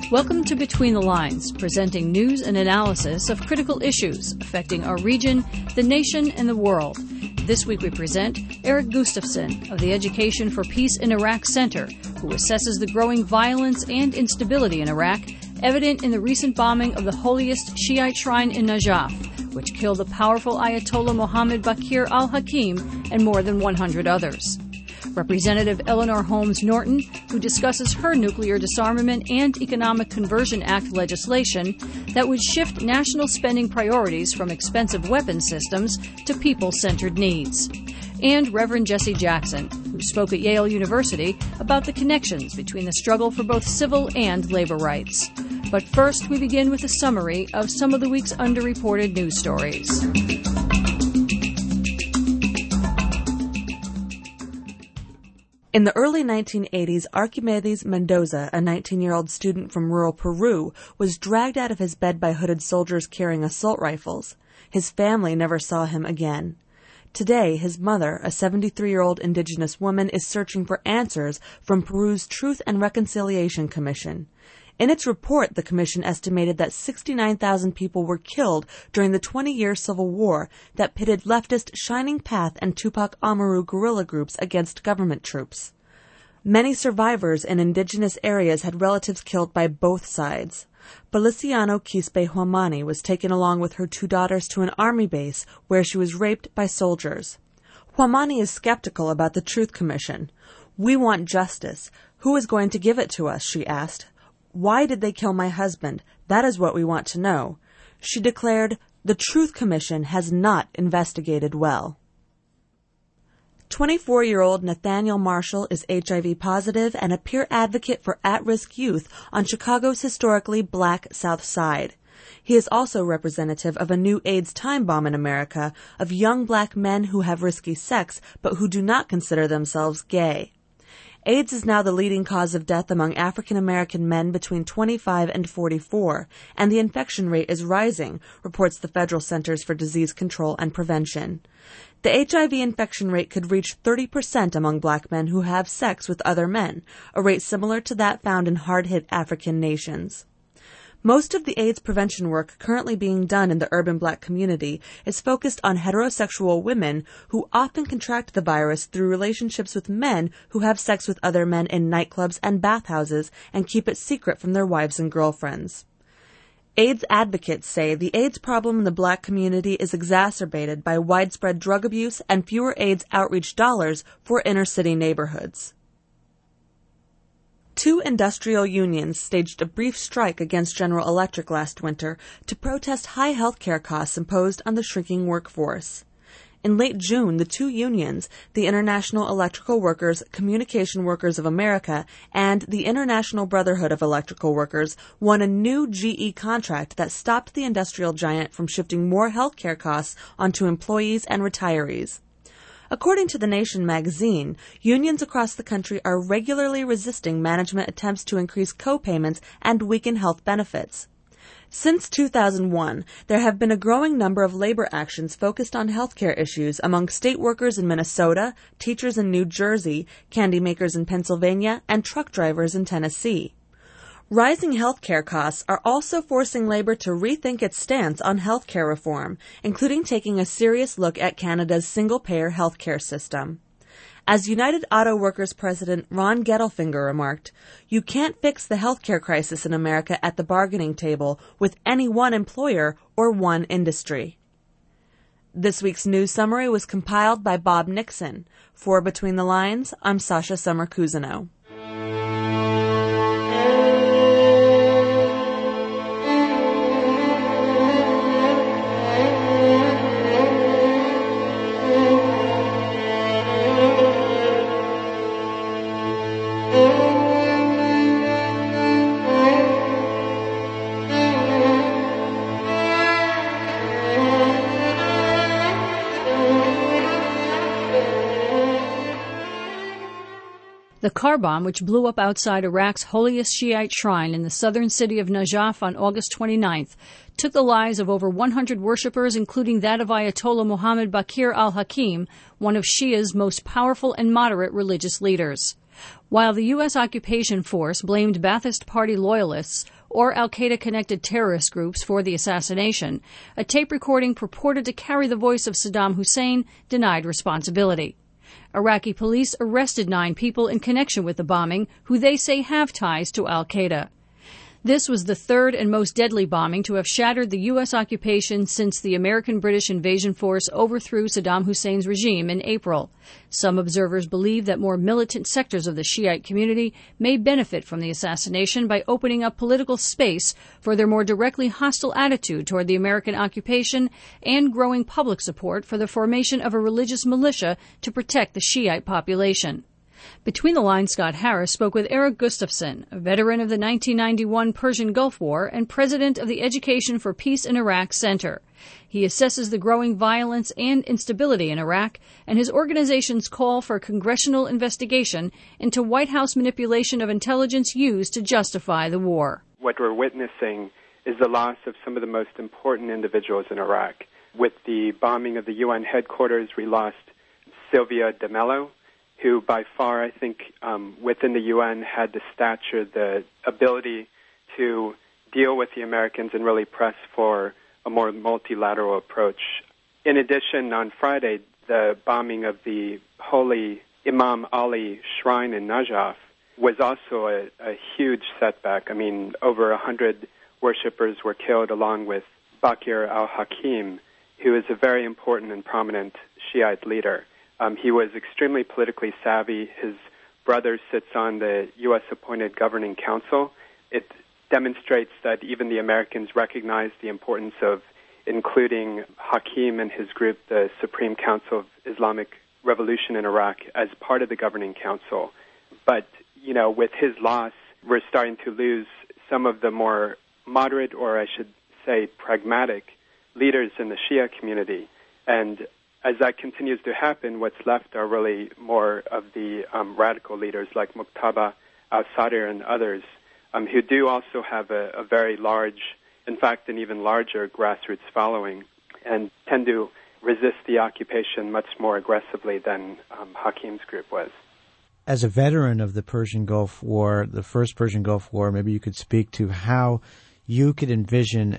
Welcome to Between the Lines, presenting news and analysis of critical issues affecting our region, the nation, and the world. This week we present Eric Gustafson of the Education for Peace in Iraq Center, who assesses the growing violence and instability in Iraq, evident in the recent bombing of the holiest Shiite shrine in Najaf, which killed the powerful Ayatollah Mohammed Bakir al-Hakim and more than 100 others. Representative Eleanor Holmes Norton, who discusses her Nuclear Disarmament and Economic Conversion Act legislation that would shift national spending priorities from expensive weapons systems to people-centered needs. And Reverend Jesse Jackson, who spoke at Yale University about the connections between the struggle for both civil and labor rights. But first, we begin with a summary of some of the week's underreported news stories. In the early 1980s, Archimedes Mendoza, a 19-year-old student from rural Peru, was dragged out of his bed by hooded soldiers carrying assault rifles. His family never saw him again. Today, his mother, a 73-year-old indigenous woman, is searching for answers from Peru's Truth and Reconciliation Commission. In its report, the commission estimated that 69,000 people were killed during the 20-year civil war that pitted leftist Shining Path and Tupac Amaru guerrilla groups against government troops. Many survivors in indigenous areas had relatives killed by both sides. Feliciano Quispe Huamani was taken along with her two daughters to an army base where she was raped by soldiers. Huamani is skeptical about the Truth Commission. "We want justice. Who is going to give it to us?" she asked. "Why did they kill my husband? That is what we want to know." She declared, "The Truth Commission has not investigated well." 24-year-old Nathaniel Marshall is HIV positive and a peer advocate for at-risk youth on Chicago's historically black South Side. He is also representative of a new AIDS time bomb in America of young black men who have risky sex but who do not consider themselves gay. AIDS is now the leading cause of death among African American men between 25 and 44, and the infection rate is rising, reports the Federal Centers for Disease Control and Prevention. The HIV infection rate could reach 30% among black men who have sex with other men, a rate similar to that found in hard-hit African nations. Most of the AIDS prevention work currently being done in the urban black community is focused on heterosexual women who often contract the virus through relationships with men who have sex with other men in nightclubs and bathhouses and keep it secret from their wives and girlfriends. AIDS advocates say the AIDS problem in the black community is exacerbated by widespread drug abuse and fewer AIDS outreach dollars for inner-city neighborhoods. Two industrial unions staged a brief strike against General Electric last winter to protest high health care costs imposed on the shrinking workforce. In late June, the two unions, the International Electrical Workers, Communication Workers of America, and the International Brotherhood of Electrical Workers, won a new GE contract that stopped the industrial giant from shifting more health care costs onto employees and retirees. According to The Nation magazine, unions across the country are regularly resisting management attempts to increase co-payments and weaken health benefits. Since 2001, there have been a growing number of labor actions focused on healthcare issues among state workers in Minnesota, teachers in New Jersey, candy makers in Pennsylvania, and truck drivers in Tennessee. Rising healthcare costs are also forcing labor to rethink its stance on healthcare reform, including taking a serious look at Canada's single-payer healthcare system. As United Auto Workers President Ron Gettelfinger remarked, "You can't fix the healthcare crisis in America at the bargaining table with any one employer or one industry." This week's news summary was compiled by Bob Nixon. For Between the Lines, I'm Sasha Summer-Cousineau. The car bomb, which blew up outside Iraq's holiest Shiite shrine in the southern city of Najaf on August 29th, took the lives of over 100 worshippers, including that of Ayatollah Mohammed Bakir al-Hakim, one of Shia's most powerful and moderate religious leaders. While the U.S. occupation force blamed Ba'athist Party loyalists, or al-Qaeda-connected terrorist groups for the assassination, a tape recording purported to carry the voice of Saddam Hussein denied responsibility. Iraqi police arrested 9 people in connection with the bombing who they say have ties to al-Qaeda. This was the third and most deadly bombing to have shattered the U.S. occupation since the American-British invasion force overthrew Saddam Hussein's regime in April. Some observers believe that more militant sectors of the Shiite community may benefit from the assassination by opening up political space for their more directly hostile attitude toward the American occupation and growing public support for the formation of a religious militia to protect the Shiite population. Between the Lines, Scott Harris spoke with Eric Gustafson, a veteran of the 1991 Persian Gulf War and president of the Education for Peace in Iraq Center. He assesses the growing violence and instability in Iraq and his organization's call for a congressional investigation into White House manipulation of intelligence used to justify the war. What we're witnessing is the loss of some of the most important individuals in Iraq. With the bombing of the UN headquarters, we lost Sylvia de Mello, who by far, I think, within the UN had the stature, the ability to deal with the Americans and really press for a more multilateral approach. In addition, on Friday, the bombing of the holy Imam Ali shrine in Najaf was also a huge setback. I mean, over 100 worshippers were killed along with Bakir al-Hakim, who is a very important and prominent Shiite leader. He was extremely politically savvy. His brother sits on the U.S.-appointed governing council. It demonstrates that even the Americans recognize the importance of including Hakim and his group, the Supreme Council of Islamic Revolution in Iraq, as part of the governing council. But, you know, with his loss, we're starting to lose some of the more moderate, or I should say pragmatic, leaders in the Shia community. And as that continues to happen, what's left are really more of the radical leaders like Muqtada al-Sadr and others, who do also have a very large, in fact, an even larger grassroots following, and tend to resist the occupation much more aggressively than Hakim's group was. As a veteran of the Persian Gulf War, the first Persian Gulf War, maybe you could speak to how you could envision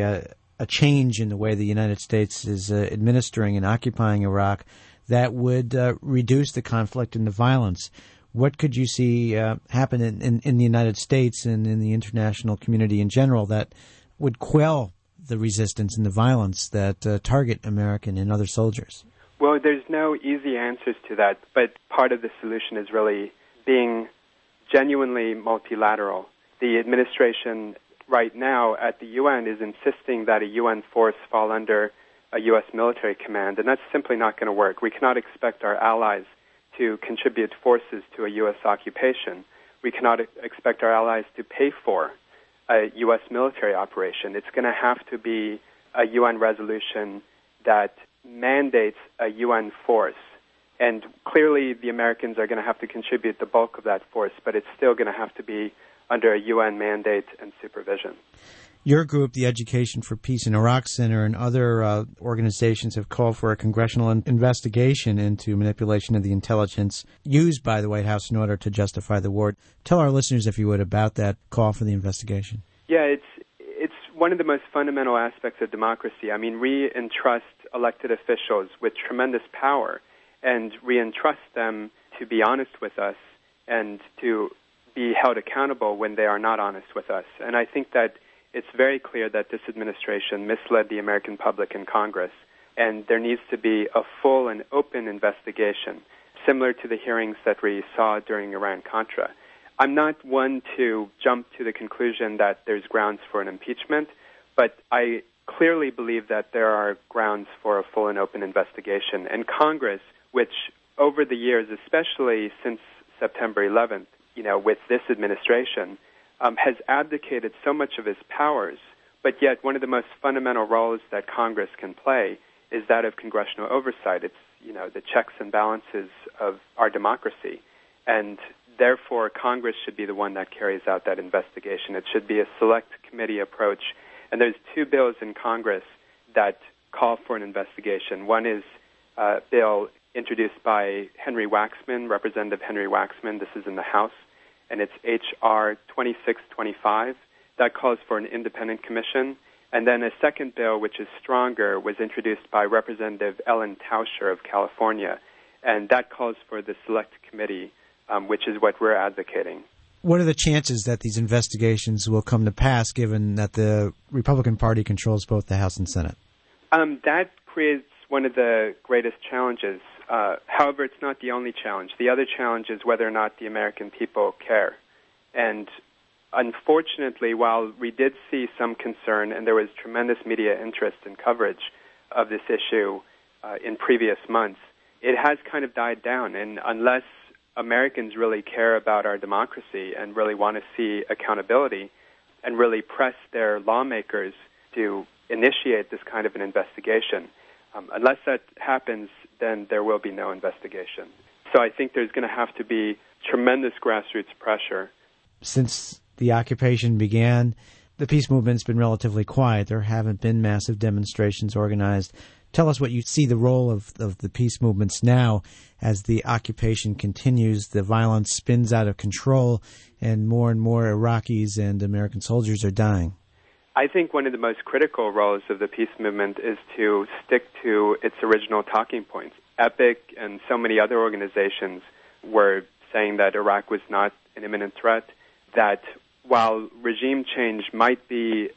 a change in the way the United States is administering and occupying Iraq that would reduce the conflict and the violence. What could you see happen in the United States and in the international community in general that would quell the resistance and the violence that target American and other soldiers? Well, there's no easy answers to that, but part of the solution is really being genuinely multilateral. The administration right now at the UN is insisting that a UN force fall under a U.S. military command, and that's simply not going to work. We cannot expect our allies to contribute forces to a U.S. occupation. We cannot expect our allies to pay for a U.S. military operation. It's going to have to be a UN resolution that mandates a UN force. And clearly the Americans are going to have to contribute the bulk of that force, but it's still going to have to be under a UN mandate and supervision. Your group, the Education for Peace in Iraq Center, and other organizations have called for a congressional investigation into manipulation of the intelligence used by the White House in order to justify the war. Tell our listeners, if you would, about that call for the investigation. Yeah, it's one of the most fundamental aspects of democracy. I mean, we entrust elected officials with tremendous power, and we entrust them to be honest with us and to be held accountable when they are not honest with us. And I think that it's very clear that this administration misled the American public and Congress, and there needs to be a full and open investigation, similar to the hearings that we saw during Iran-Contra. I'm not one to jump to the conclusion that there's grounds for an impeachment, but I clearly believe that there are grounds for a full and open investigation. And Congress, which over the years, especially since September 11th, with this administration, has abdicated so much of its powers, but yet one of the most fundamental roles that Congress can play is that of congressional oversight. It's, the checks and balances of our democracy. And therefore, Congress should be the one that carries out that investigation. It should be a select committee approach. And there's 2 bills in Congress that call for an investigation. One is a bill introduced by Henry Waxman, Representative Henry Waxman. This is in the House. And it's H.R. 2625. that calls for an independent commission. And then a second bill, which is stronger, was introduced by Representative Ellen Tauscher of California, and that calls for the Select Committee, which is what we're advocating. What are the chances that these investigations will come to pass, given that the Republican Party controls both the House and Senate? That creates one of the greatest challenges. However, it's not the only challenge. The other challenge is whether or not the American people care. And unfortunately, while we did see some concern and there was tremendous media interest and coverage of this issue in previous months, it has kind of died down. And unless Americans really care about our democracy and really want to see accountability and really press their lawmakers to initiate this kind of an investigation, unless that happens, then there will be no investigation. So I think there's going to have to be tremendous grassroots pressure. Since the occupation began, the peace movement's been relatively quiet. There haven't been massive demonstrations organized. Tell us what you see the role of the peace movements now as the occupation continues, the violence spins out of control, and more Iraqis and American soldiers are dying. I think one of the most critical roles of the peace movement is to stick to its original talking points. EPIC and so many other organizations were saying that Iraq was not an imminent threat, that while regime change might be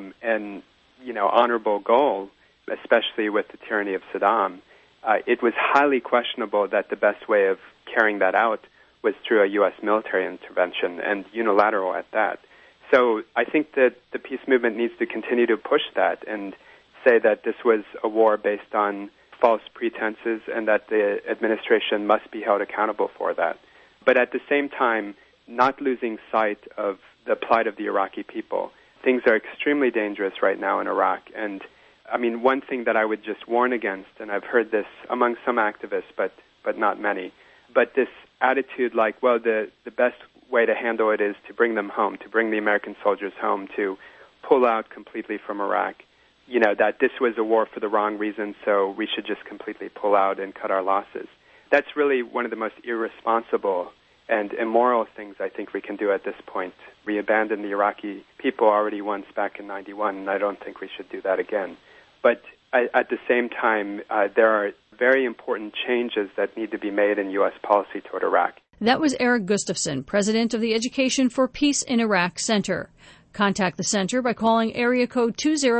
an honorable goal, especially with the tyranny of Saddam, it was highly questionable that the best way of carrying that out was through a U.S. military intervention, and unilateral at that. So I think that the peace movement needs to continue to push that and say that this was a war based on false pretenses and that the administration must be held accountable for that. But at the same time, not losing sight of the plight of the Iraqi people. Things are extremely dangerous right now in Iraq, and I mean, one thing that I would just warn against, and I've heard this among some activists, but not many, but this attitude like, well, the best way to handle it is to bring them home, to bring the American soldiers home, to pull out completely from Iraq, that this was a war for the wrong reason, so we should just completely pull out and cut our losses. That's really one of the most irresponsible and immoral things I think we can do at this point. We abandoned the Iraqi people already once back in 91, and I don't think we should do that again. But at the same time, there are very important changes that need to be made in U.S. policy toward Iraq. That was Eric Gustafson, president of the Education for Peace in Iraq Center. Contact the center by calling area code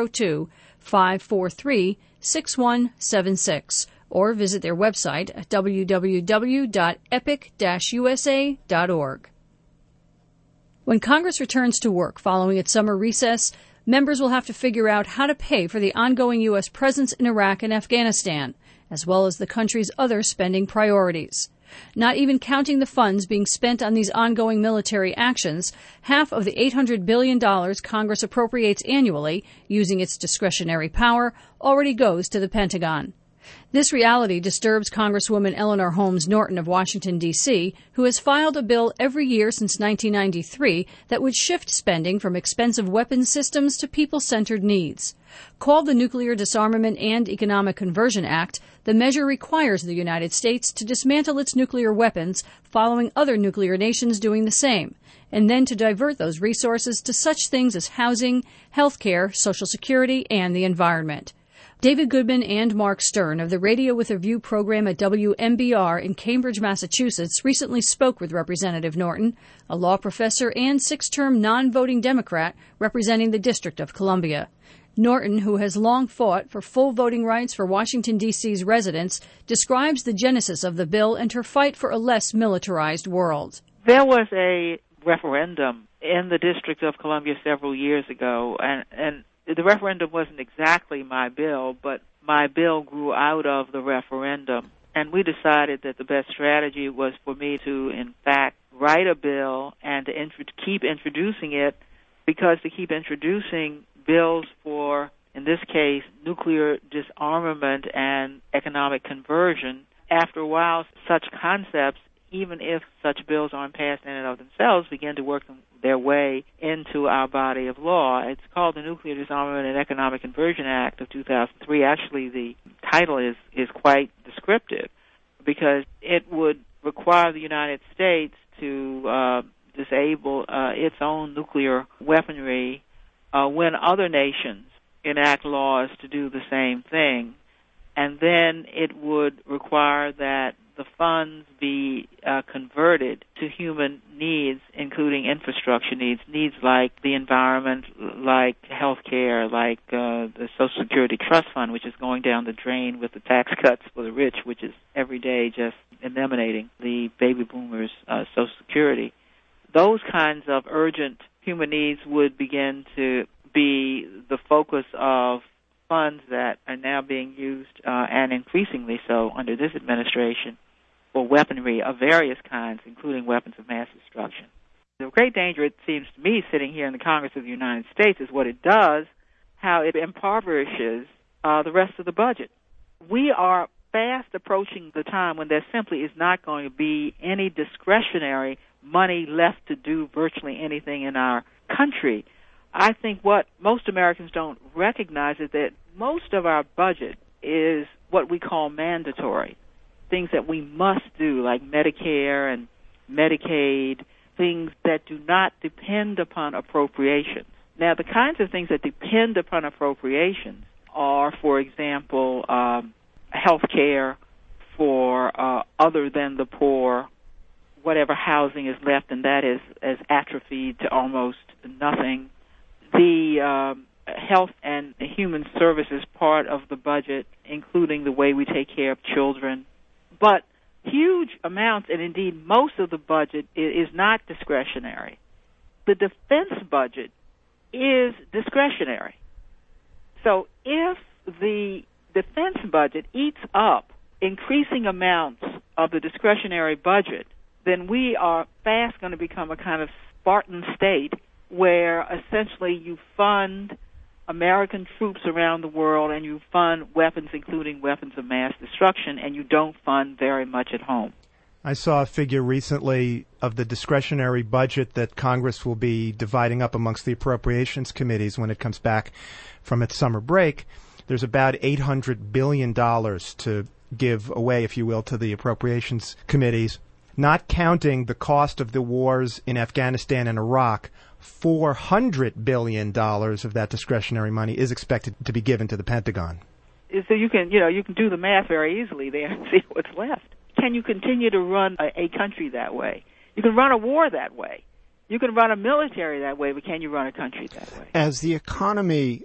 202-543-6176 or visit their website at www.epic-usa.org. When Congress returns to work following its summer recess, members will have to figure out how to pay for the ongoing U.S. presence in Iraq and Afghanistan, as well as the country's other spending priorities. Not even counting the funds being spent on these ongoing military actions, half of the $800 billion Congress appropriates annually, using its discretionary power, already goes to the Pentagon. This reality disturbs Congresswoman Eleanor Holmes Norton of Washington, D.C., who has filed a bill every year since 1993 that would shift spending from expensive weapons systems to people-centered needs. Called the Nuclear Disarmament and Economic Conversion Act, the measure requires the United States to dismantle its nuclear weapons following other nuclear nations doing the same, and then to divert those resources to such things as housing, health care, Social Security, and the environment. David Goodman and Mark Stern of the Radio with a View program at WMBR in Cambridge, Massachusetts, recently spoke with Representative Norton, a law professor and six-term non-voting Democrat representing the District of Columbia. Norton, who has long fought for full voting rights for Washington, D.C.'s residents, describes the genesis of the bill and her fight for a less militarized world. There was a referendum in the District of Columbia several years ago, and the referendum wasn't exactly my bill, but my bill grew out of the referendum. And we decided that the best strategy was for me to, in fact, write a bill and to keep introducing it, because to keep introducing bills for, in this case, nuclear disarmament and economic conversion, after a while, such concepts, even if such bills aren't passed in and of themselves, begin to work their way into our body of law. It's called the Nuclear Disarmament and Economic Conversion Act of 2003. Actually, the title is quite descriptive, because it would require the United States to disable its own nuclear weaponry when other nations enact laws to do the same thing. And then it would require that the funds be converted to human needs, including infrastructure needs like the environment, like health care, like the Social Security Trust Fund, which is going down the drain with the tax cuts for the rich, which is every day just eliminating the baby boomers' Social Security. Those kinds of urgent human needs would begin to be the focus of funds that are now being used, and increasingly so under this administration, for weaponry of various kinds, including weapons of mass destruction. The great danger, it seems to me, sitting here in the Congress of the United States, is what it does, how it impoverishes the rest of the budget. We are fast approaching the time when there simply is not going to be any discretionary money left to do virtually anything in our country. I think what most Americans don't recognize is that most of our budget is what we call mandatory, things that we must do, like Medicare and Medicaid, things that do not depend upon appropriations. Now, the kinds of things that depend upon appropriations are, for example, health care for other than the poor, whatever housing is left, and that is atrophied to almost nothing. The health and human services part of the budget, including the way we take care of children. But huge amounts, and indeed most of the budget, is not discretionary. The defense budget is discretionary. So if the defense budget eats up increasing amounts of the discretionary budget, then we are fast going to become a kind of Spartan state where essentially you fund American troops around the world and you fund weapons, including weapons of mass destruction, and you don't fund very much at home. I saw a figure recently of the discretionary budget that Congress will be dividing up amongst the appropriations committees when it comes back from its summer break. There's about $800 billion to give away, if you will, to the appropriations committees, not counting the cost of the wars in Afghanistan and Iraq. $400 billion of that discretionary money is expected to be given to the Pentagon. So you can do the math very easily there and see what's left. Can you continue to run a country that way? You can run a war that way. You can run a military that way, but can you run a country that way? As the economy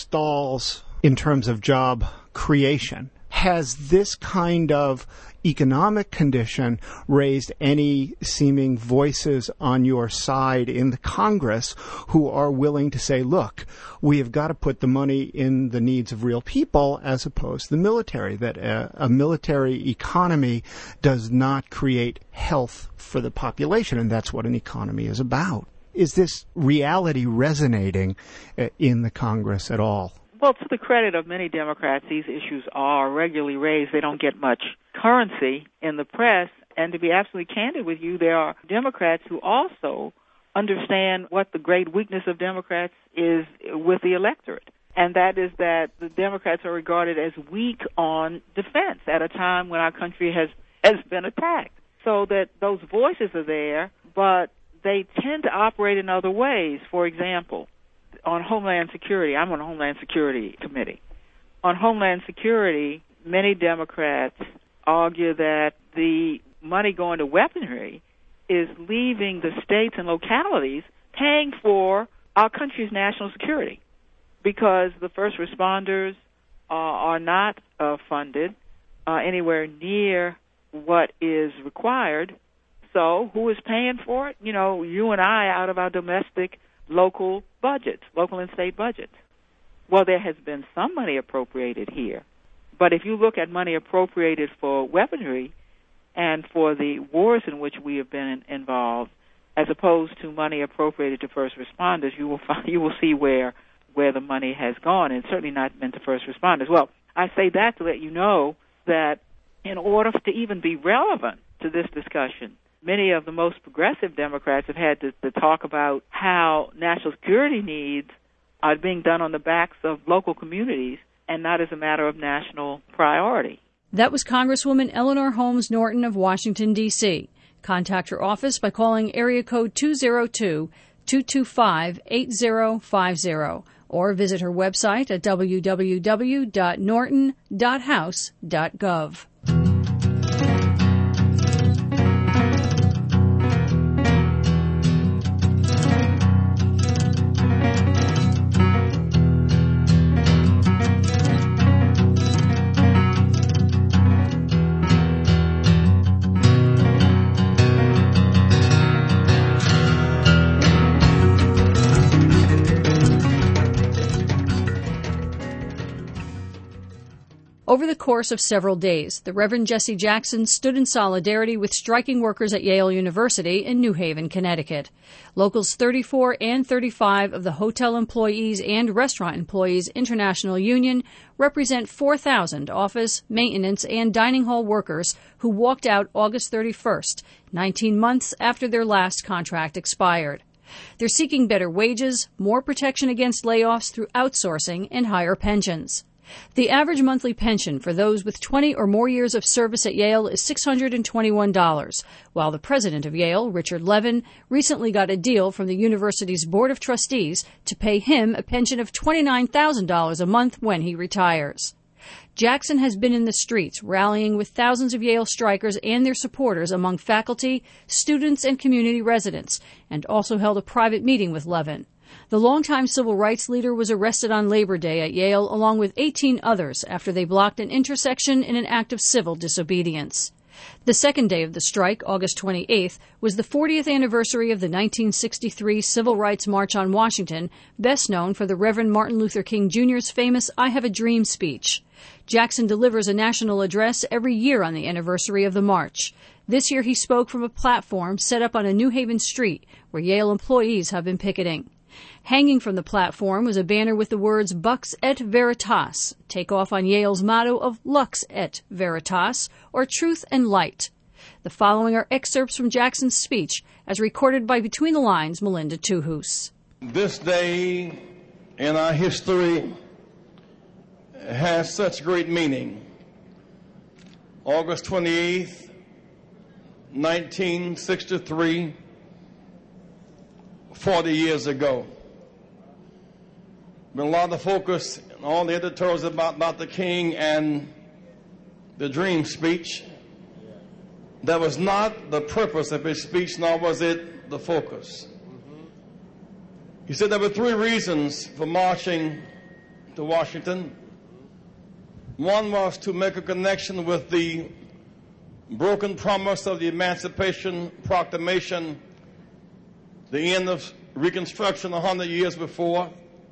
stalls in terms of job creation, has this kind of economic condition raised any seeming voices on your side in the Congress who are willing to say, look, we have got to put the money in the needs of real people as opposed to the military, that a military economy does not create health for the population, and that's what an economy is about. Is this reality resonating in the Congress at all? Well, to the credit of many Democrats, these issues are regularly raised. They don't get much currency in the press. And to be absolutely candid with you, there are Democrats who also understand what the great weakness of Democrats is with the electorate. And that is that the Democrats are regarded as weak on defense at a time when our country has been attacked. So that those voices are there, but they tend to operate in other ways. For example, on Homeland Security, I'm on the Homeland Security Committee. On Homeland Security, many Democrats argue that the money going to weaponry is leaving the states and localities paying for our country's national security because the first responders are not funded anywhere near what is required. So who is paying for it? You know, you and I out of our domestic local budgets, local and state budgets. Well, there has been some money appropriated here. But if you look at money appropriated for weaponry and for the wars in which we have been involved, as opposed to money appropriated to first responders, you will see where the money has gone, and certainly not meant to first responders. Well, I say that to let you know that in order to even be relevant to this discussion, many of the most progressive Democrats have had to talk about how national security needs are being done on the backs of local communities and not as a matter of national priority. That was Congresswoman Eleanor Holmes Norton of Washington, D.C. Contact her office by calling area code 202-225-8050 or visit her website at www.norton.house.gov. Over the course of several days, the Reverend Jesse Jackson stood in solidarity with striking workers at Yale University in New Haven, Connecticut. Locals 34 and 35 of the Hotel Employees and Restaurant Employees International Union represent 4,000 office, maintenance, and dining hall workers who walked out August 31st, 19 months after their last contract expired. They're seeking better wages, more protection against layoffs through outsourcing, and higher pensions. The average monthly pension for those with 20 or more years of service at Yale is $621, while the president of Yale, Richard Levin, recently got a deal from the university's Board of Trustees to pay him a pension of $29,000 a month when he retires. Jackson has been in the streets, rallying with thousands of Yale strikers and their supporters among faculty, students, and community residents, and also held a private meeting with Levin. The longtime civil rights leader was arrested on Labor Day at Yale along with 18 others after they blocked an intersection in an act of civil disobedience. The second day of the strike, August 28th, was the 40th anniversary of the 1963 Civil Rights March on Washington, best known for the Reverend Martin Luther King Jr.'s famous I Have a Dream speech. Jackson delivers a national address every year on the anniversary of the march. This year he spoke from a platform set up on a New Haven street where Yale employees have been picketing. Hanging from the platform was a banner with the words Lux et Veritas, takeoff on Yale's motto of Lux et Veritas, or Truth and Light. The following are excerpts from Jackson's speech, as recorded by Between the Lines' Melinda Tuhus. This day in our history has such great meaning. August 28th, 1963, 40 years ago. Been a lot of focus in all the editorials about Dr. King and the Dream speech. That was not the purpose of his speech, nor was it the focus. He said there were three reasons for marching to Washington. One was to make a connection with the broken promise of the Emancipation Proclamation, the end of Reconstruction 100 years before,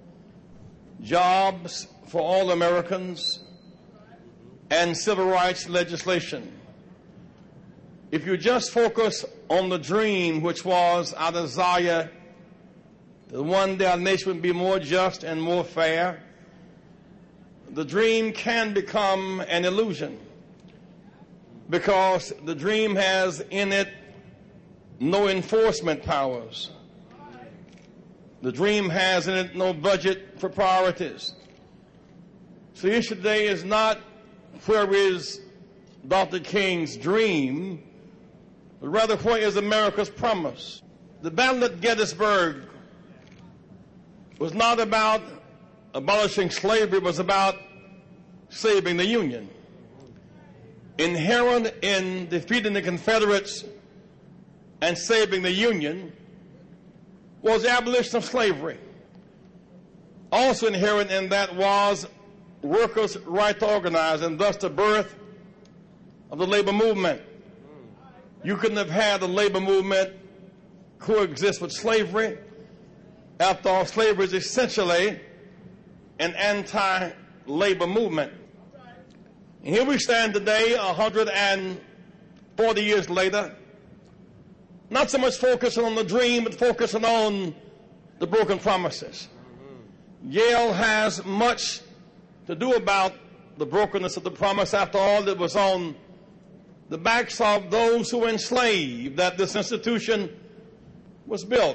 jobs for all Americans, and civil rights legislation. If you just focus on the dream, which was our desire that one day our nation would be more just and more fair, the dream can become an illusion, because the dream has in it no enforcement powers. The dream has in it no budget for priorities. So the issue today is not where is Dr. King's dream, but rather where is America's promise. The battle at Gettysburg was not about abolishing slavery, it was about saving the Union. Inherent in defeating the Confederates and saving the Union was the abolition of slavery. Also inherent in that was workers' right to organize, and thus the birth of the labor movement. You couldn't have had the labor movement coexist with slavery. After all, slavery is essentially an anti-labor movement. And here we stand today, 140 years later, not so much focusing on the dream, but focusing on the broken promises. Yale has much to do about the brokenness of the promise. After all, it was on the backs of those who were enslaved that this institution was built.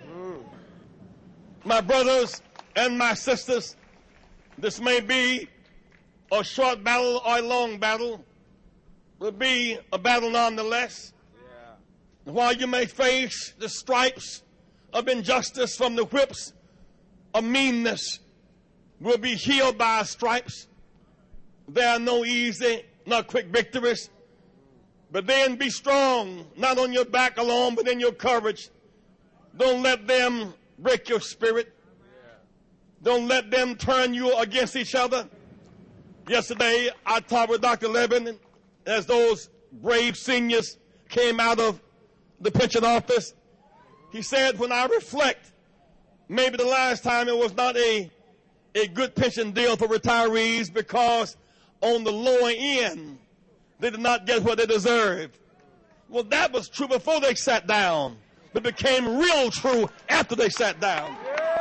My brothers and my sisters, this may be a short battle or a long battle, will be a battle nonetheless. While you may face the stripes of injustice from the whips of meanness, will be healed by stripes. There are no easy, not quick victories. But then be strong, not on your back alone, but in your courage. Don't let them break your spirit. Don't let them turn you against each other. Yesterday, I talked with Dr. Levin as those brave seniors came out of the pension office. He said, when I reflect, maybe the last time it was not a good pension deal for retirees, because on the lower end, they did not get what they deserved. Well, that was true before they sat down, but became real true after they sat down.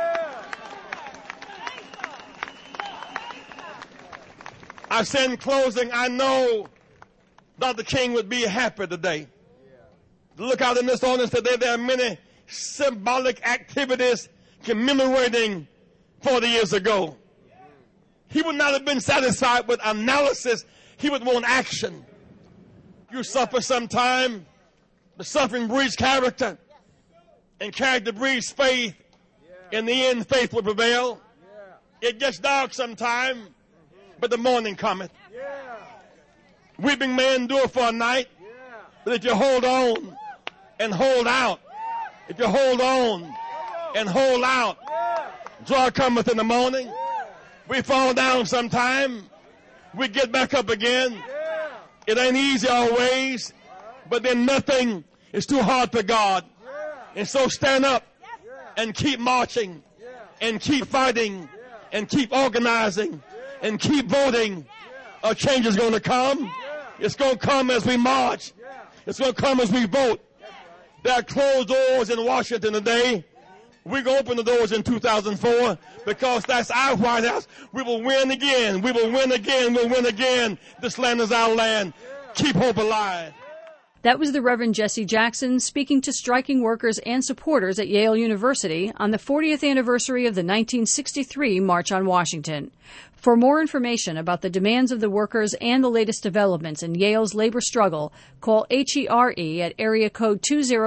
I said in closing, I know Dr. King would be happy today to look out in this audience today. There are many symbolic activities commemorating 40 years ago. He would not have been satisfied with analysis. He would want action. You suffer sometime. The suffering breeds character, and character breeds faith. In the end, faith will prevail. It gets dark sometime, but the morning cometh. Weeping may endure for a night, but if you hold on and hold out, if you hold on and hold out, joy cometh in the morning. We fall down sometime, we get back up again. It ain't easy always, but then nothing is too hard for God. And so stand up and keep marching and keep fighting and keep organizing and keep voting. A change is going to come. It's going to come as we march. It's going to come as we vote. There are closed doors in Washington today. We're going to open the doors in 2004 because that's our White House. We will win again. We will win again. We'll win again. This land is our land. Keep hope alive. That was the Reverend Jesse Jackson speaking to striking workers and supporters at Yale University on the 40th anniversary of the 1963 March on Washington. For more information about the demands of the workers and the latest developments in Yale's labor struggle, call HERE at area code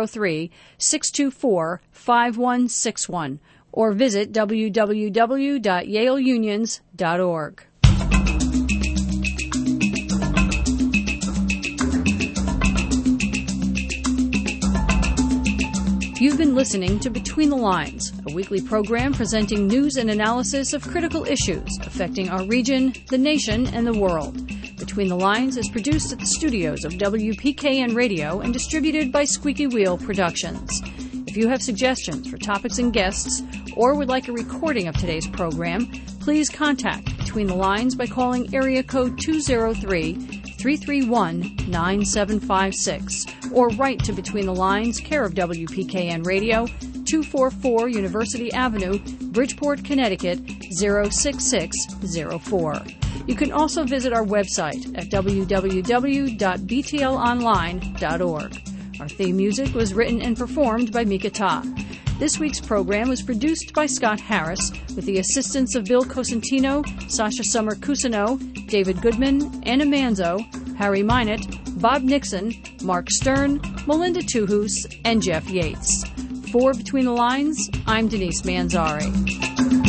203-624-5161 or visit www.yaleunions.org. You've been listening to Between the Lines, a weekly program presenting news and analysis of critical issues affecting our region, the nation, and the world. Between the Lines is produced at the studios of WPKN Radio and distributed by Squeaky Wheel Productions. If you have suggestions for topics and guests, or would like a recording of today's program, please contact Between the Lines by calling area code 203-331-9756 or write to Between the Lines, care of WPKN Radio, 244 University Avenue, Bridgeport, Connecticut, 06604. You can also visit our website at www.btlonline.org. Our theme music was written and performed by Mika Ta. This week's program was produced by Scott Harris with the assistance of Bill Cosentino, Sasha Summer Cusino, David Goodman, Anna Manzo, Harry Minott, Bob Nixon, Mark Stern, Melinda Tuhus, and Jeff Yates. For Between the Lines, I'm Denise Manzari.